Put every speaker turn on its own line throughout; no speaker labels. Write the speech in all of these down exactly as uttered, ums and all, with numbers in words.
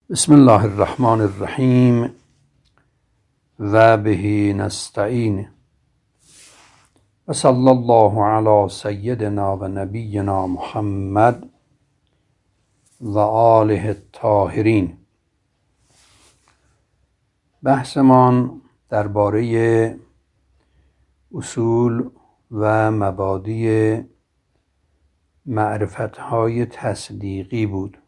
بسم الله الرحمن الرحیم و به نستعین و صلی الله علی سیدنا و نبینا محمد و آله الطاهرین. بحثمان درباره اصول و مبادی معرفت‌های تصدیقی بود.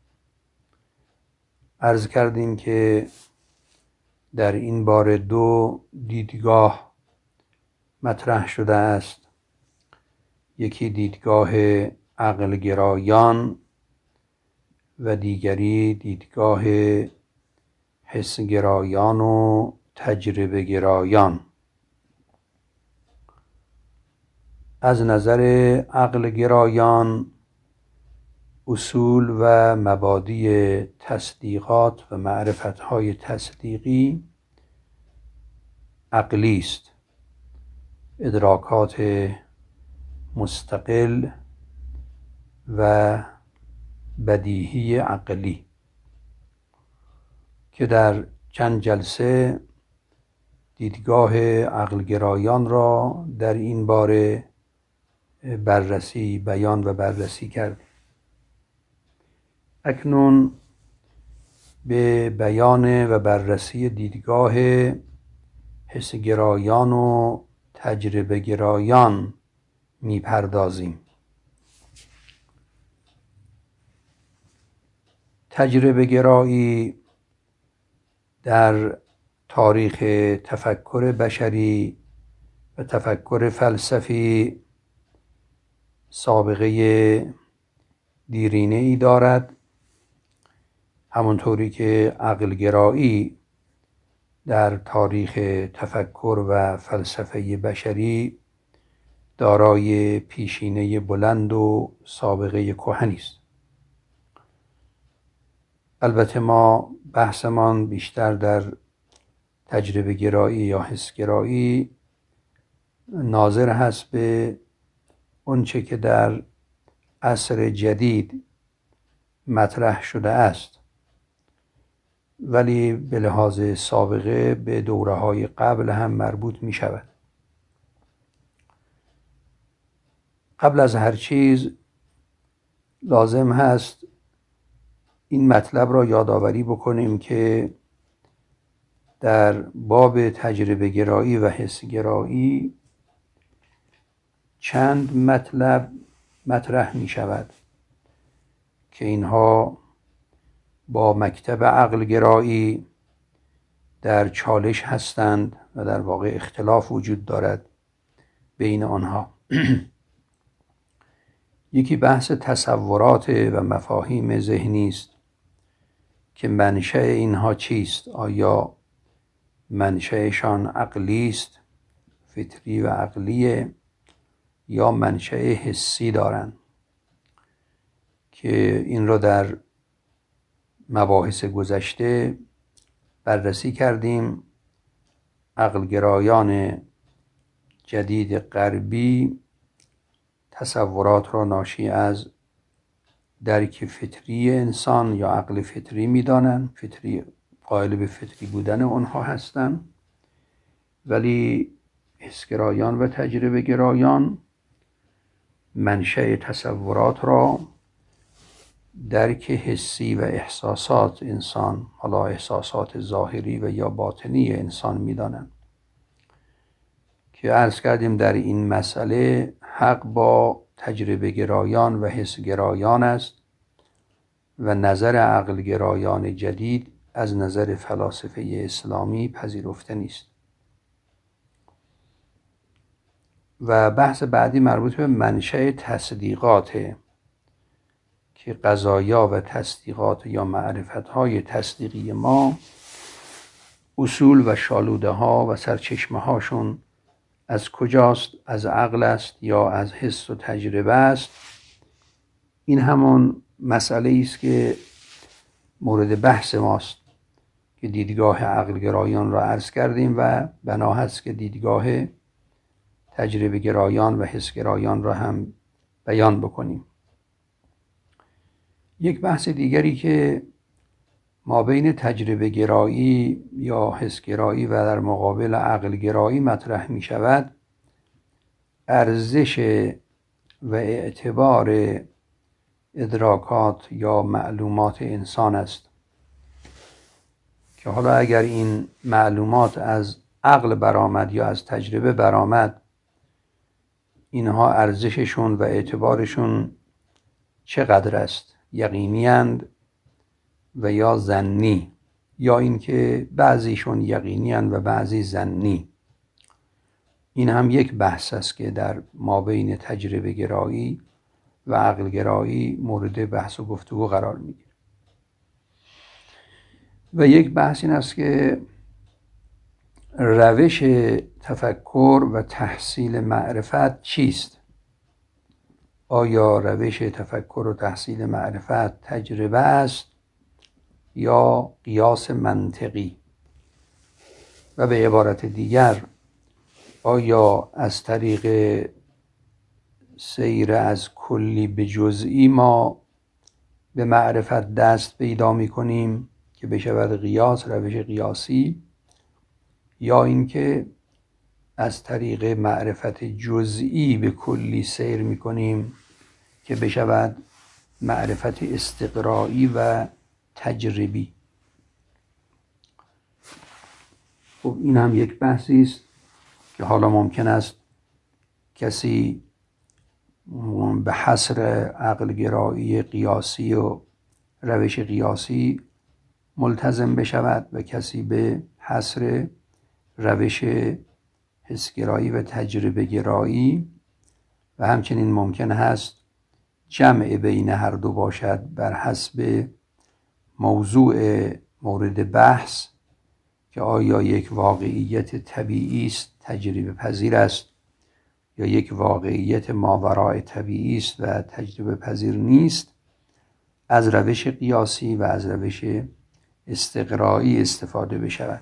عرض کردیم که در این باره دو دیدگاه مطرح شده است. یکی دیدگاه عقل گرایان و دیگری دیدگاه حس گرایان و تجربه گرایان. از نظر عقل گرایان اصول و مبادی تصدیقات و معرفت‌های تصدیقی عقلی است، ادراکات مستقل و بدیهی عقلی که در چند جلسه دیدگاه عقل گرایان را در این باره بررسی بیان و بررسی کردیم. اکنون به بیان و بررسی دیدگاه حس گرایان و تجربه گرایان می پردازیم. تجربه گرایی در تاریخ تفکر بشری و تفکر فلسفی سابقه دیرینه ای دارد، همونطوری که عقل گرایی در تاریخ تفکر و فلسفه بشری دارای پیشینه بلند و سابقه کهنی است. البته ما بحثمان بیشتر در تجربه گرایی یا حس گرایی ناظر هست به اونچه که در عصر جدید مطرح شده است، ولی به لحاظ سابقه به دوره‌های قبل هم مربوط می شود. قبل از هر چیز لازم هست این مطلب را یادآوری بکنیم که در باب تجربه گرایی و حس گرایی چند مطلب مطرح می شود که اینها با مکتب عقل گرایی در چالش هستند و در واقع اختلاف وجود دارد بین آنها. یکی بحث تصورات و مفاهیم ذهنی است که منشأ اینها چیست؟ آیا منشأشان عقلی است، فطری و عقلیه، یا منشأ حسی دارند؟ که این را در مباحث گذشته بررسی کردیم. عقل گرایان جدید غربی تصورات را ناشی از درک فطری انسان یا عقل فطری می‌دانند، فطری قائل به فطری بودن آنها هستند، ولی حسگرایان و تجربه گرایان منشأ تصورات را درک حسی و احساسات انسان، حالا احساسات ظاهری و یا باطنی انسان می‌دانند که عرض کردیم در این مسئله حق با تجربه گرایان و حس گرایان است و نظر عقل گرایان جدید از نظر فلاسفه اسلامی پذیرفته نیست. و بحث بعدی مربوط به منشأ تصدیقات که قضایا و تصدیقات یا معرفت‌های تصدیقی ما اصول و شالوده ها و سرچشمه هاشون از کجاست؟ از عقل است یا از حس و تجربه است؟ این همون مسئله است که مورد بحث ماست که دیدگاه عقل گرایان را عرض کردیم و بنا هست که دیدگاه تجربه گرایان و حس گرایان را هم بیان بکنیم. یک بحث دیگری که ما بین تجربه گرایی یا حس گرایی و در مقابل عقل گرایی مطرح می شود ارزش و اعتبار ادراکات یا معلومات انسان است که حالا اگر این معلومات از عقل برآمد یا از تجربه برآمد، اینها ارزششون و اعتبارشون چقدر است؟ یقینی اند و یا ظنی، یا اینکه بعضیشون یقینی اند و بعضی ظنی. این هم یک بحث است که در مابین تجربه گرایی و عقل گرایی مورد بحث و گفتگو قرار میگیره. و یک بحث این است که روش تفکر و تحصیل معرفت چیست؟ آیا روش تفکر و تحصیل معرفت تجربه است یا قیاس منطقی؟ و به عبارت دیگر، آیا از طریق سیر از کلی به جزئی ما به معرفت دست پیدا می کنیم که بشود قیاس، روش قیاسی، یا اینکه از طریق معرفت جزئی به کلی سیر می کنیم که بشود معرفت استقرایی و تجربی؟ خب این هم یک بحثی است که حالا ممکن است کسی به حصر عقل گرایی قیاسی و روش قیاسی ملتزم بشود و کسی به حصر روش حسگرایی و تجربه گرایی، و همچنین ممکن هست جمع بین هر دو باشد بر حسب موضوع مورد بحث که آیا یک واقعیت طبیعی است تجربه پذیر است یا یک واقعیت ماوراء طبیعی است و تجربه پذیر نیست. از روش قیاسی و از روش استقرایی استفاده بشود.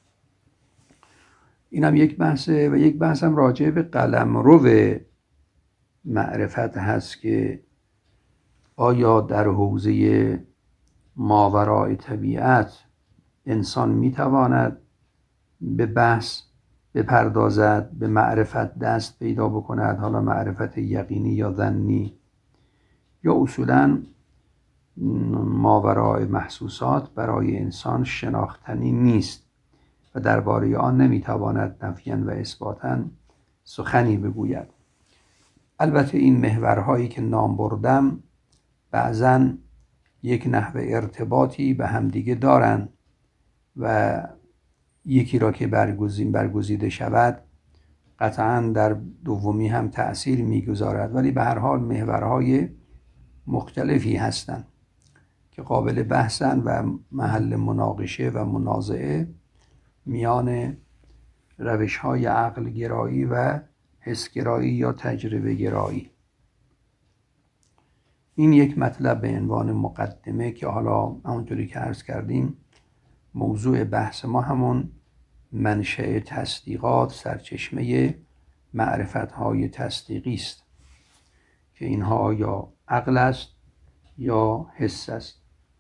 این هم یک بحثه. و یک بحث هم راجع به قلمرو معرفت هست که آیا در حوزه ماوراء طبیعت انسان میتواند به بحث بپردازد، به معرفت دست پیدا بکند، حالا معرفت یقینی یا ظنی، یا اصولاً ماوراء محسوسات برای انسان شناختنی نیست و درباره آن نمیتواند نفیاً و اثباتاً سخنی بگوید. البته این محورهایی که نام بردم بعضاً یک نحو ارتباطی به همدیگه دارند و یکی را که برگزین برگزیده شود قطعاً در دومی هم تأثیر میگذارد، ولی به هر حال محورهای مختلفی هستند که قابل بحثن و محل مناقشه و منازعه میان روش‌های عقل گرایی و حس گرایی یا تجربه گرایی. این یک مطلب به عنوان مقدمه که حالا همونطوری که عرض کردیم موضوع بحث ما همون منشأ تصدیقات، سرچشمه معرفت‌های تصدیقی است که اینها یا عقل است یا حس است.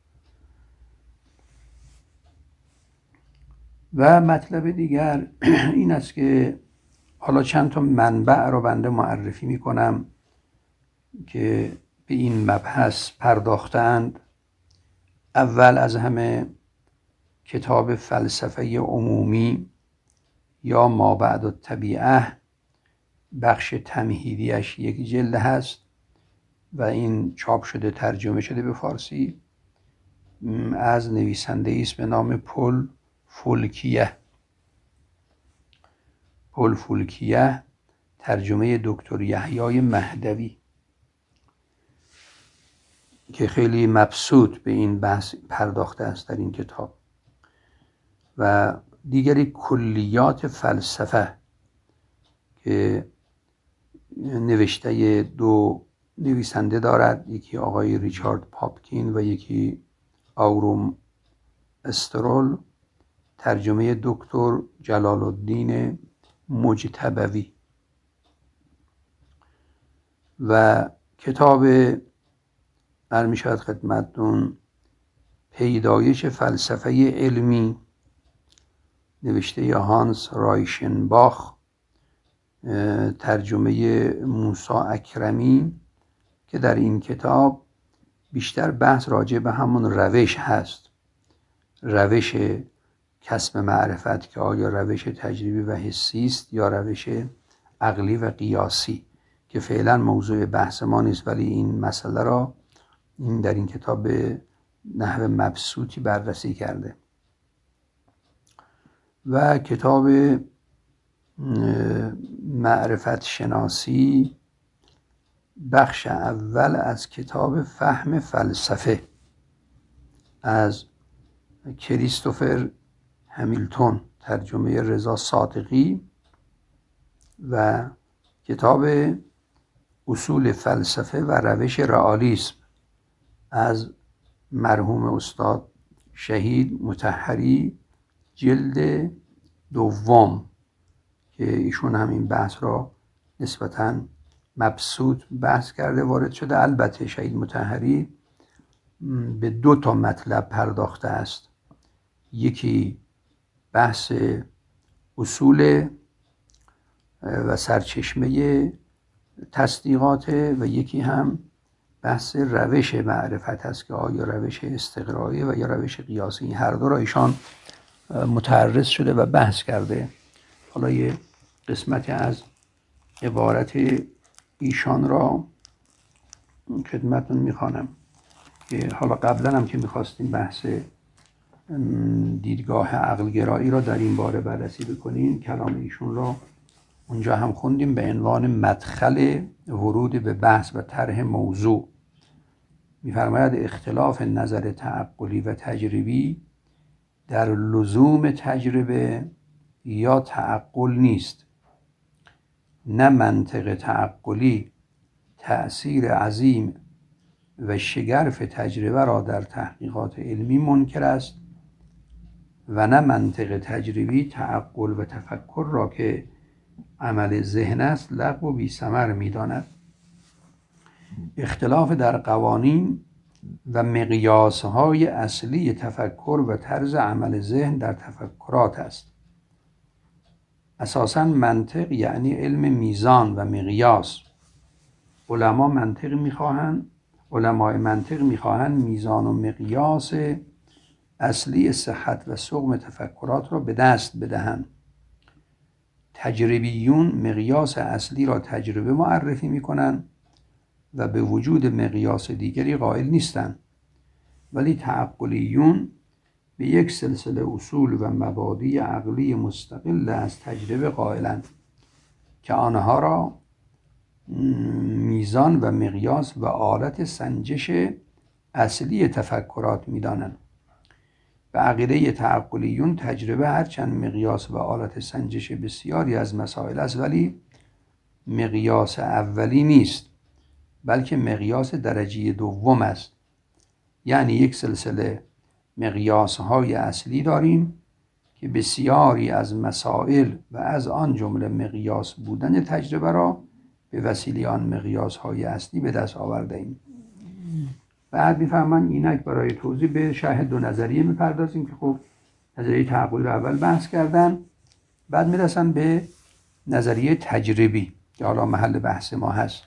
و مطلب دیگر این است که حالا چند تا منبع رو بنده معرفی می کنم که به این مبحث پرداختند. اول از همه کتاب فلسفه عمومی یا ما بعد الطبیعه، بخش تمهیدیش یک جلد هست و این چاپ شده، ترجمه شده به فارسی از نویسنده است به نام پل فولکیه. پل فولکیه، ترجمه دکتر یحیی مهدوی که خیلی مبسوط به این بحث پرداخته است در این کتاب. و دیگری کلیات فلسفه که نوشته دو نویسنده دارد، یکی آقای ریچارد پاپکین و یکی آوروم استرول، ترجمه دکتر جلال الدین مجتبوی. و کتاب در می شود خدمتتون پیدایش فلسفه علمی نوشته هانس رایشنباخ، ترجمه موسی اکرمی، که در این کتاب بیشتر بحث راجع به همون روش هست، روش کسب معرفت، که آیا روش تجربی و حسی است یا روش عقلی و قیاسی، که فعلا موضوع بحث ما نیست، ولی این مسئله را این در این کتاب به نحو مبسوطی بررسی کرده. و کتاب معرفت شناسی بخش اول از کتاب فهم فلسفه از کریستوفر همیلتون، ترجمه رضا صادقی، و کتاب اصول فلسفه و روش رئالیسم از مرحوم استاد شهید مطهری، جلد دوم، که ایشون هم این بحث را نسبتاً مبسوط بحث کرده وارد شده. البته شهید مطهری به دو تا مطلب پرداخته است، یکی بحث اصول و سرچشمه تصدیقات و یکی هم بحث روش معرفت است که آیا روش استقرایی و یا روش قیاسی. هر دو را ایشان متعرض شده و بحث کرده. حالا یه قسمتی از عبارت ایشان را خدمتتون میخوانم که حالا قبلا هم که میخواستیم بحث دیدگاه عقلگرایی را در این باره بررسی بکنیم، کلام ایشون را اونجا هم خوندیم به عنوان مدخل ورود به بحث و طرح موضوع. میفرماید اختلاف نظر تعقلی و تجربی در لزوم تجربه یا تعقل نیست. نه منطق تعقلی تأثیر عظیم و شگرف تجربه را در تحقیقات علمی منکر است و نه منطق تجربی تعقل و تفکر را که عمل ذهن است لغو و بی ثمر می‌داند. اختلاف در قوانین و مقیاس‌های اصلی تفکر و طرز عمل ذهن در تفکرات است. اساساً منطق یعنی علم میزان و مقیاس. علما منطق می‌خواهند علمای منطق می‌خواهند میزان و مقیاس اصلی صحت و سقم تفکرات را به دست بدهند. تجربیون مقیاس اصلی را تجربه معرفی می‌کنند و به وجود مقیاس دیگری قائل نیستند، ولی تعقلیون به یک سلسله اصول و مبادی عقلی مستقل از تجربه قائلند که آنها را میزان و مقیاس و آلت سنجش اصلی تفکرات می‌دانند. به عقیده تعقلیون تجربه هرچند مقیاس و آلت سنجش بسیاری از مسائل است، ولی مقیاس اولی نیست، بلکه مقیاس درجه دوم است. یعنی یک سلسله مقیاس‌های اصلی داریم که بسیاری از مسائل و از آن جمله مقیاس بودن تجربه را به وسیله آن مقیاس‌های اصلی به دست آورده ایم. بعد می‌فهمن اینک برای توضیح به شرح دو نظریه می‌پردازیم که خب نظریه تعقلی رو اول بحث کردن، بعد میرسن به نظریه تجربی که حالا محل بحث ما هست.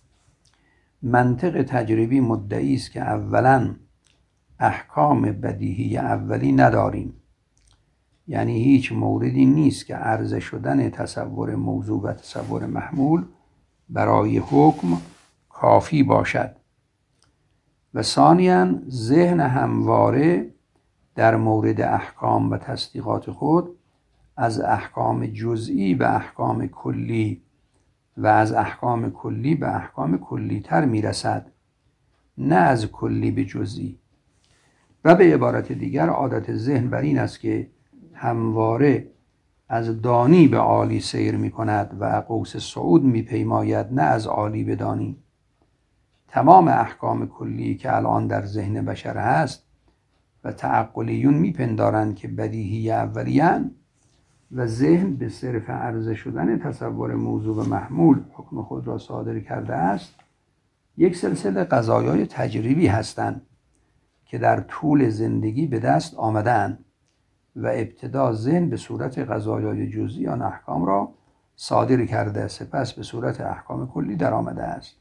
منطق تجربی مدعی است که اولاً احکام بدیهی اولی نداریم، یعنی هیچ موردی نیست که عرضه شدن تصور موضوع و تصور محمول برای حکم کافی باشد. و ثانیاً ذهن همواره در مورد احکام و تصدیقات خود از احکام جزئی به احکام کلی و از احکام کلی به احکام کلی تر میرسد، نه از کلی به جزئی. و به عبارت دیگر عادت ذهن بر این است که همواره از دانی به عالی سیر می کند و قوس صعود می پیماید، نه از عالی به دانی. تمام احکام کلی که الان در ذهن بشر هست و تعقلیون می پندارند که بدیهی اولیان و ذهن به صرف عرضه شدن تصور موضوع و محمول حکم خود را صادر کرده است، یک سلسله قضایای تجربی هستند که در طول زندگی به دست آمدند و ابتدا ذهن به صورت قضایای جزئی آن احکام را صادر کرده، سپس به صورت احکام کلی در آمده است.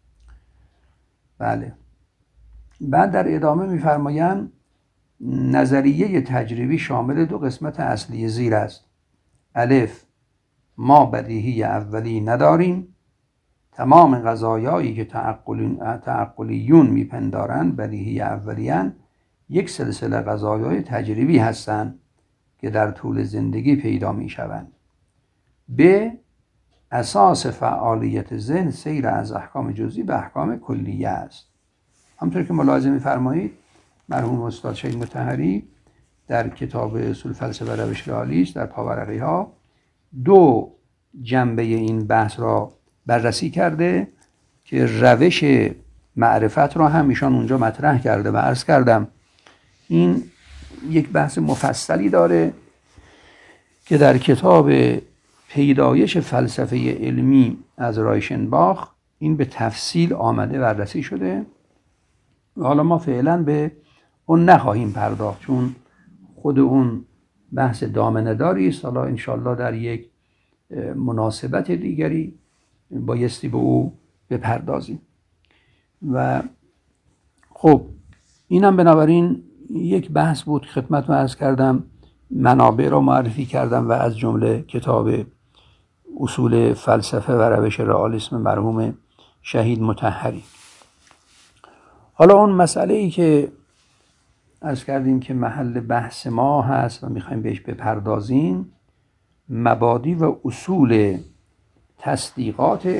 بله. بعد در ادامه می‌فرمایند نظریه تجربی شامل دو قسمت اصلی زیر است. الف، ما بدیهی اولی نداریم. تمام قضایایی که تعقلیون میپندارند بدیهی اولیان یک سلسله قضایای تجربی هستند که در طول زندگی پیدا میشوند. ب، اساس فعالیت ذهن سیر از احکام جزئی به احکام کلیه است. همطور که ملاحظه می‌فرمایید مرحوم استاد شهید مطهری در کتاب اصول فلسفه روش رئالیسم در پاورقی ها دو جنبه این بحث را بررسی کرده که روش معرفت را هم ایشان اونجا مطرح کرده و عرض کردم این یک بحث مفصلی داره که در کتاب پیدایش فلسفه علمی از رایشنباخ این به تفصیل آمده بررسی شده و حالا ما فعلا به اون نخواهیم پرداخت چون خود اون بحث دامنه داری است. حالا انشالله در یک مناسبت دیگری بایستی به او بپردازیم. و خب اینم بنابراین یک بحث بود که خدمتتون عرض کردم، منابع را معرفی کردم و از جمله کتاب اصول فلسفه و روش رئالیسم مرحوم شهید مطهری. حالا اون مسئله ای که عرض کردیم که محل بحث ما هست و میخوایم بهش بپردازیم مبادی و اصول تصدیقات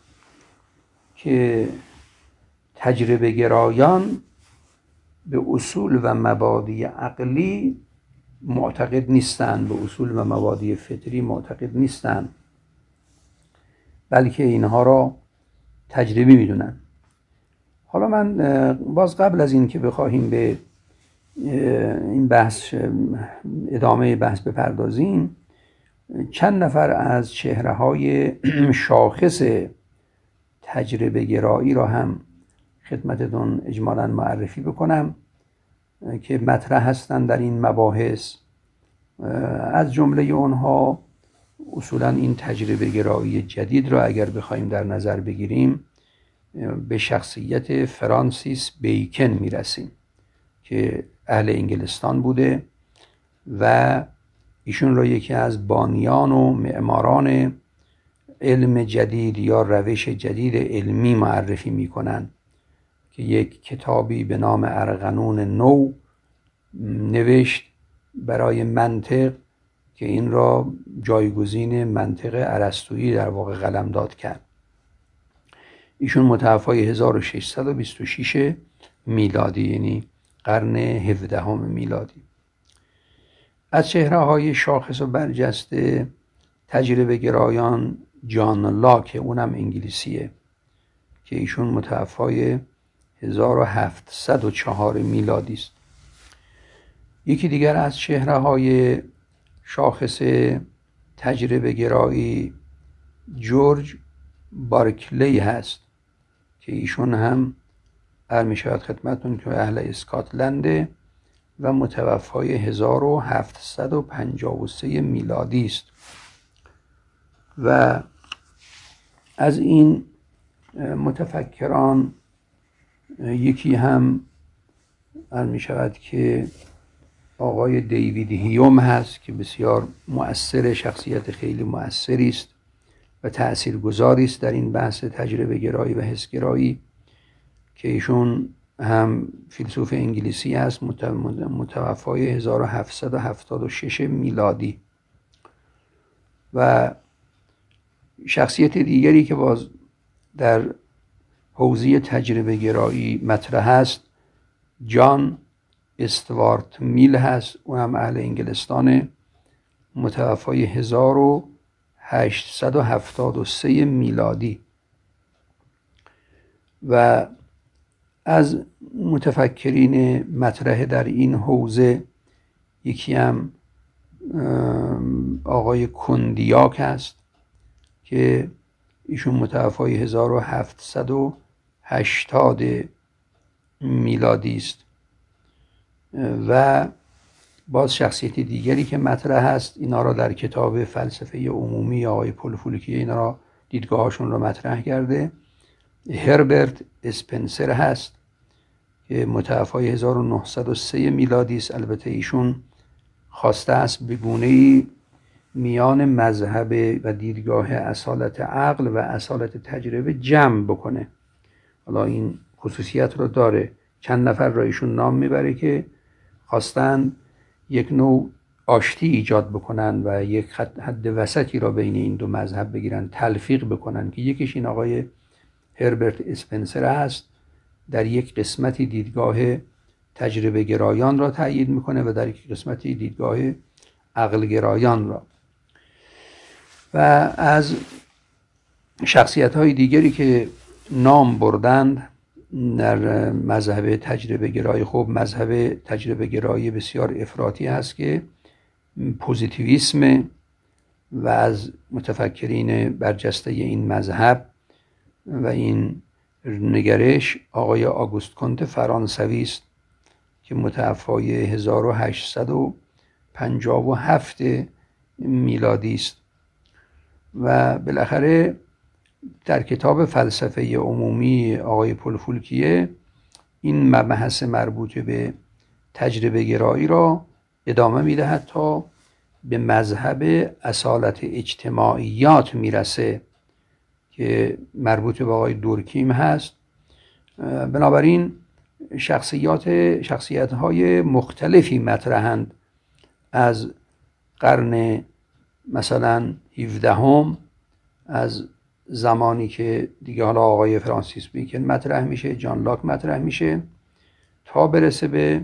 که تجربه گرایان به اصول و مبادی عقلی معتقد نیستند، به اصول و مبادی فطری معتقد نیستند، بلکه اینها را تجربی میدونن. حالا من باز قبل از این که بخواهیم به این بحث ادامه بحث بپردازیم چند نفر از چهره های شاخص تجربه گرایی را هم خدمتتون اجمالاً معرفی بکنم که مطرح هستند در این مباحث. از جمله اونها اصولاً این تجربه گرایی جدید را اگر بخوایم در نظر بگیریم به شخصیت فرانسیس بیکن میرسیم که اهل انگلستان بوده و ایشون را یکی از بانیان و معماران علم جدید یا روش جدید علمی معرفی میکنن که یک کتابی به نام ارقنون نو نوشت برای منطق که این را جایگزین منطق ارسطویی در واقع قلمداد کرد. ایشون متوفای هزار و ششصد و بیست و شش میلادی یعنی قرن هفدهم میلادی. از چهره های شاخص و برجسته تجربه گرایان جان لاک، اونم انگلیسیه که ایشون متوفای هزار و هفتصد و چهار میلادی است. یکی دیگر از چهره های شاخص تجربه گرایی جورج بارکلی هست که ایشون هم عرض می شود خدمتتون که اهل اسکاتلنده و متوفای هزار و هفتصد و پنجاه و سه میلادی است. و از این متفکران یکی هم عرض می شود که آقای دیوید هیوم هست که بسیار مؤثر، شخصیت خیلی مؤثری است و تأثیرگذاری است در این بحث تجربه گرایی و حس گرایی که ایشون هم فیلسوف انگلیسی است، متوفای هزار و هفتصد و هفتاد و شش میلادی. و شخصیت دیگری که باز در حوزه تجربه گرایی مطرح است جان استوارت میل هست، او هم اهل انگلستانه، متوفای هزار و هشتصد و هفتاد و سه میلادی. و از متفکرین مطرح در این حوزه یکی هم آقای کندیاک است که ایشون متوفای هزار و هفتصد و هشتاد میلادی است. و باز شخصیت دیگری که مطرح هست، اینا را در کتاب فلسفه عمومی آقای پل فولکیه اینا را دیدگاهاشون را مطرح کرده. هربرت اسپنسر هست که متوفای هزار و نهصد و سه میلادی است. البته ایشون خواسته است به گونه‌ای میان مذهب و دیدگاه اصالت عقل و اصالت تجربه جمع بکنه. حالا این خصوصیت رو داره. چند نفر را ایشون نام میبره که خواستن یک نوع آشتی ایجاد بکنن و یک حد وسطی را بین این دو مذهب بگیرن، تلفیق بکنن، که یکیش این آقای هربرت اسپنسر هست. در یک قسمتی دیدگاه تجربه گرایان را تأیید میکنه و در یک قسمتی دیدگاه عقل گرایان را. و از شخصیت های دیگری که نام بردند در مذهب تجربه گرایی، خب مذهب تجربه گرایی بسیار افراطی هست که پوزیتیویسم، و از متفکرین برجسته این مذهب و این نگرش آقای آگوست کنت فرانسوی است که متوفای هزار و هشتصد و پنجاه و هفت میلادی است. و بالاخره در کتاب فلسفه عمومی آقای پل فولکیه این مبحث مربوط به تجربه گرایی را ادامه میدهد تا به مذهب اصالت اجتماعیات میرسه که مربوط به آقای دورکیم هست. بنابراین شخصیات شخصیت های مختلفی مطرحند، از قرن مثلا هفدهم، از زمانی که دیگه حالا آقای فرانسیس بیکن مطرح میشه، جان لاک مطرح میشه، تا برسه به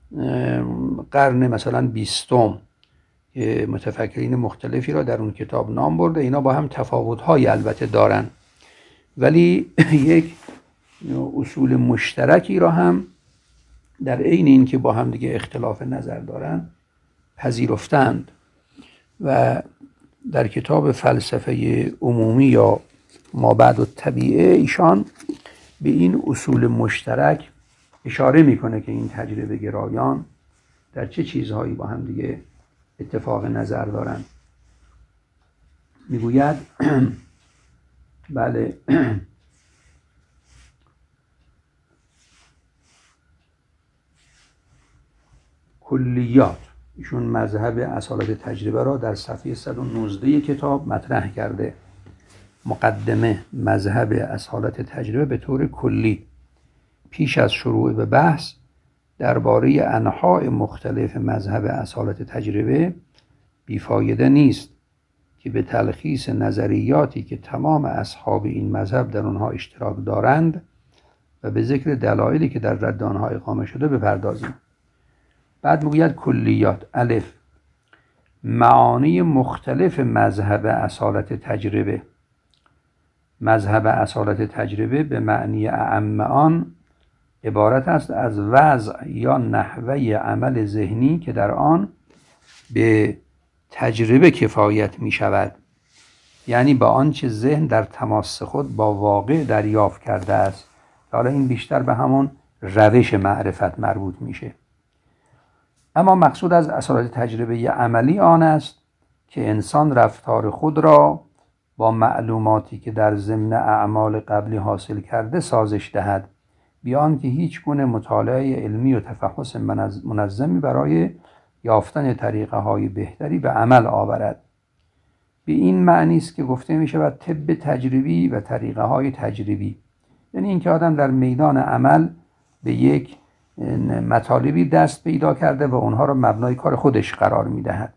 قرن مثلا بیستم که متفکرین مختلفی را در اون کتاب نام برده. اینا با هم تفاوت‌های البته دارن، ولی یک اصول مشترکی را هم در عین این که با هم دیگه اختلاف نظر دارن پذیرفتند. و در کتاب فلسفه عمومی یا ما بعد الطبیعه ایشان به این اصول مشترک اشاره میکنه که این تجربه گرایان در چه چیزهایی با هم دیگه اتفاق نظر دارن. میگوید بله کلیات، ایشون مذهب اصالت تجربه را در صفحه صد و نوزده کتاب مطرح کرده. مقدمه: مذهب اصالت تجربه به طور کلی. پیش از شروع به بحث درباره انواع مختلف مذهب اصالت تجربه بیفایده نیست که به تلخیص نظریاتی که تمام اصحاب این مذهب در آنها اشتراک دارند و به ذکر دلایلی که در رد آنها اقامه شده بپردازیم. بعد میگوید کلیات: الف، معانی مختلف مذهب اصالت تجربه. مذهب اصالت تجربه به معنی اعم آن عبارت است از وضع یا نحوه عمل ذهنی که در آن به تجربه کفایت می شود، یعنی با آنچه ذهن در تماس خود با واقع دریافت کرده است. حالا این بیشتر به همون روش معرفت مربوط میشه. اما مقصود از اصالت تجربه عملی آن است که انسان رفتار خود را با معلوماتی که در ضمن اعمال قبلی حاصل کرده سازش دهد، بیان که هیچ گونه مطالعه علمی و تفحص منظمی برای یافتن طریقه های بهتری به عمل آورد. به این معنی است که گفته می شود طب تجربی و طریقه های تجربی، یعنی اینکه آدم در میدان عمل به یک مطالبی دست پیدا کرده و اونها را مبنای کار خودش قرار می دهد.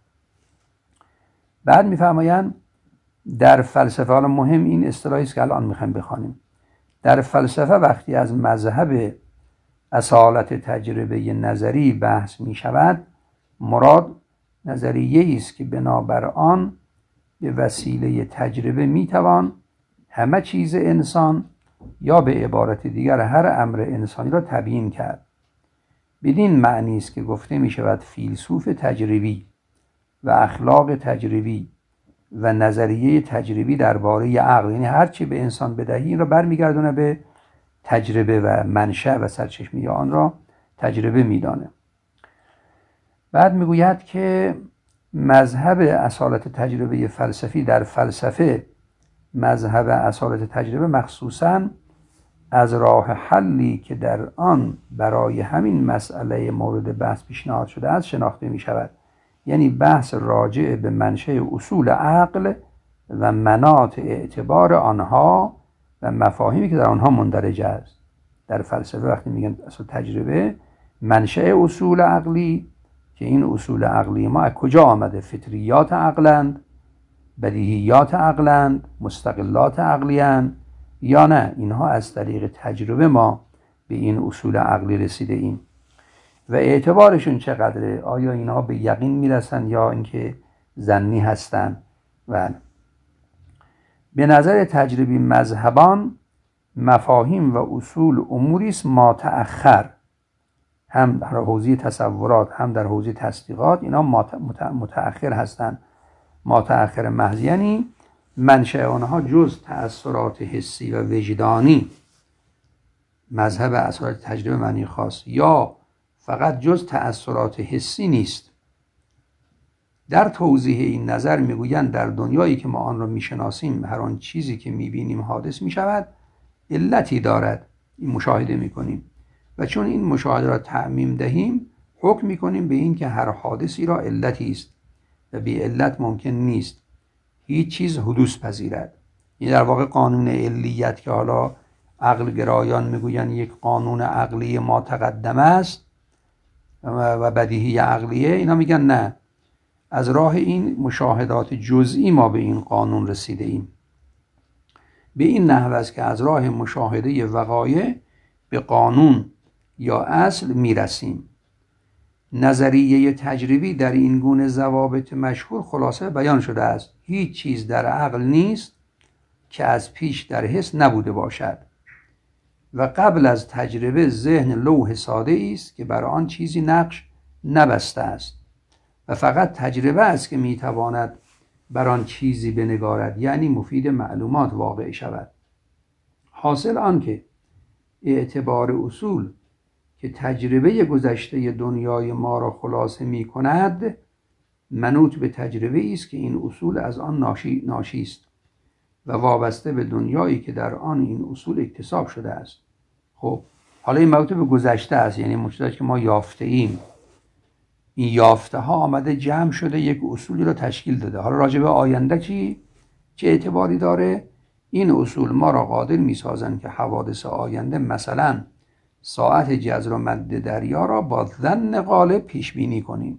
بعد می فرمایند در فلسفه، حالا مهم این اصطلاحی است که الان میخوایم بخوانیم، در فلسفه وقتی از مذهب اصالت تجربه نظری بحث می شود، مراد نظریه‌ای است که بنابر آن به وسیله تجربه می توان همه چیز انسان یا به عبارت دیگر هر امر انسانی را تبیین کرد. بدین معنی است که گفته می شود فیلسوف تجربی و اخلاق تجربی و نظریه تجربی درباره عقل، یعنی هر چی به انسان بدهی این را برمیگردونه به تجربه و منشأ و سرچشمه آن را تجربه میدانه. بعد میگوید که مذهب اصالت تجربه فلسفی در فلسفه، مذهب اصالت تجربه مخصوصاً از راه حلی که در آن برای همین مسئله مورد بحث پیشنهاد شده است شناخته می شود. یعنی بحث راجع به منشأ اصول عقل و مناط اعتبار آنها و مفاهیمی که در آنها مندرج است. در فلسفه وقتی میگن اصل تجربه، منشأ اصول عقلی که این اصول عقلی ما از کجا آمده؟ فطریات عقلند، بدیهیات عقلند، مستقلات عقلیند، یا نه اینها از طریق تجربه ما به این اصول عقلی رسیده ایم و اعتبارشون چقدره؟ آیا اینها به یقین میرسن یا اینکه ظنی هستن؟ و به نظر تجربی مذهبان مفاهیم و اصول اموری است ماتأخر، هم در حوزه تصورات هم در حوزه تصدیقات اینا متأخر هستند. متأخر محض یعنی منشأ آنها جز تأثیرات حسی و وجدانی، مذهب اصالت تجربه معنی خاص، یا فقط جز تأثیرات حسی نیست. در توضیح این نظر میگویند در دنیایی که ما آن را میشناسیم هر آن چیزی که میبینیم حادث میشود علتی دارد، این مشاهده میکنیم و چون این مشاهده را تعمیم دهیم حکم میکنیم به این که هر حادثی را علتی است و بی علت ممکن نیست هیچ چیز حدوث پذیرد. این در واقع قانون علیت که حالا عقل گرایان میگویند یک قانون عقلی ما تقدم است و بدیهی عقلیه، اینا میگن نه، از راه این مشاهدات جزئی ما به این قانون رسیده ایم. به این نحو است که از راه مشاهده وقایع به قانون یا اصل میرسیم. نظریه تجربی در این گونه ضوابط مشهور خلاصه بیان شده است. هیچ چیز در عقل نیست که از پیش در حس نبوده باشد و قبل از تجربه ذهن لوح ساده است که بر آن چیزی نقش نبسته است و فقط تجربه است که میتواند بر آن چیزی بنگارد، یعنی مفید معلومات واقع شود. حاصل آن که اعتبار اصول که تجربه گذشته دنیای ما را خلاصه می کند منوط به تجربه است که این اصول از آن ناشی, ناشی است و وابسته به دنیایی که در آن این اصول اکتساب شده است. خب حالا این مربوط به گذشته است، یعنی مشکلاتی که ما یافته ایم، این یافته ها آمده جمع شده یک اصولی را تشکیل داده. حالا راجع به آینده چی؟ چه اعتباری داره؟ این اصول ما را قادر می سازند که حوادث آینده مثلا ساعت جزر و مد دریا را با ظن غالب پیش بینی کنیم.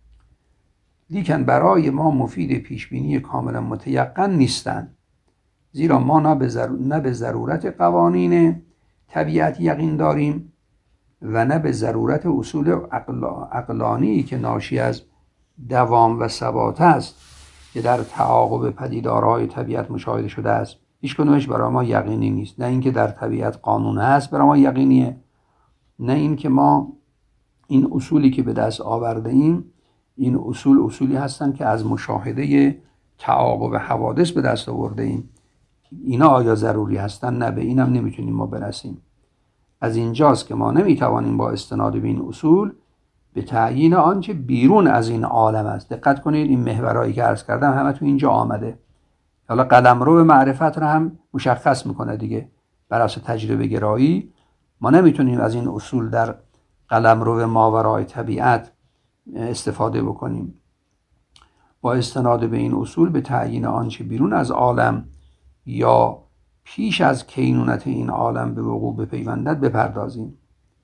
لیکن برای ما مفید پیش بینی کاملا متیقن نیستند، زیرا ما نه به ضرور... نه به ضرورت قوانین طبیعت یقین داریم و نه به ضرورت اصول عقل... عقلانی که ناشی از دوام و ثبات است که در تعاقب پدیدارهای طبیعت مشاهده شده است. هیچ کدومش برای ما یقینی نیست. نه اینکه در طبیعت قانون هست برای ما یقینیه، نه اینکه ما این اصولی که به دست آورده ایم این اصول اصولی هستند که از مشاهده تعاقب حوادث به دست آورده ایم. اینا آیا ضروری هستن؟ نه، به اینم نمیتونیم ما برسیم. از اینجاست که ما نمیتوانیم با استناد به این اصول به تعیین آنچه بیرون از این عالم است. دقت کنید این محورایی که عرض کردم همه تو اینجا آمده. حالا قلمرو معرفت رو هم مشخص میکنه دیگه. بر اساس تجربه گرایی ما نمیتونیم از این اصول در قلمرو ماورای طبیعت استفاده بکنیم. با استناد به این اصول به تعیین آنچه بیرون از عالم یا پیش از کینونت این عالم به وقوع بپیوندد بپردازیم.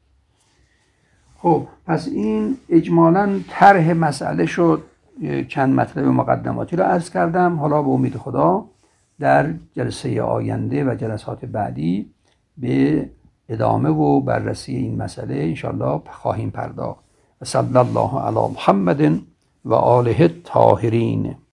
خب پس این اجمالاً طرح مسئله شد. چند مطلب مقدماتی رو عرض کردم. حالا به امید خدا در جلسه آینده و جلسات بعدی به ادامه و بررسی این مسئله انشاءالله خواهیم پرداخت. صلی الله علی محمد و آله الطاهرین.